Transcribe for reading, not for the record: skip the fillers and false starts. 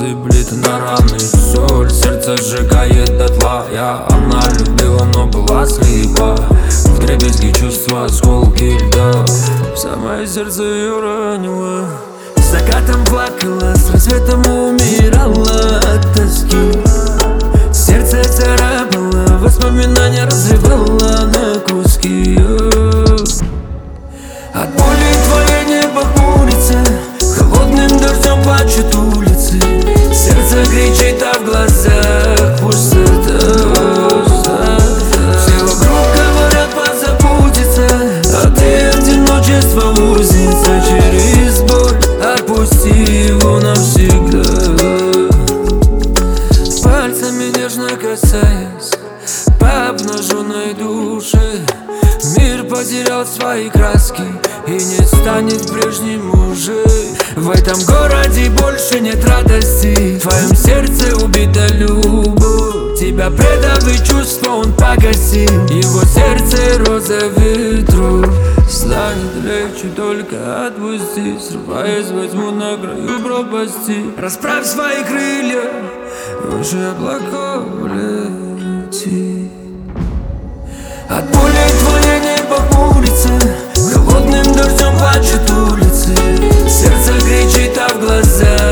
сыплет на раны соль, сердце сжигает дотла. Она любила, но была слепа. Вдребезги чувства, осколки льда. В самое сердце ее ранило. С закатом плакала, с рассветом умирала от тоски. Сердце царапало, воспоминания разрывало на куски. От боли твое небо хмурится, холодным дождем плачут улицы. Сердце кричит, а в глазах пустота. Все вокруг говорят позаботиться, а ты одиночество узница. Через боль отпусти его навсегда. Пальцами нежно касаясь по обнаженной душе, мир потерял свои краски и не станет прежним уже. В этом городе больше нет радости, в твоем сердце убита любовь. Тебя предали чувства, он погасил, его сердце роза ветров. Станет легче, только отпусти, срываясь, возьму на краю пропасти. Расправь свои крылья, выше облаков лети. От боли твое небо хмурится, холодным дождем плачут улицы. Сердце кричит, а в глазах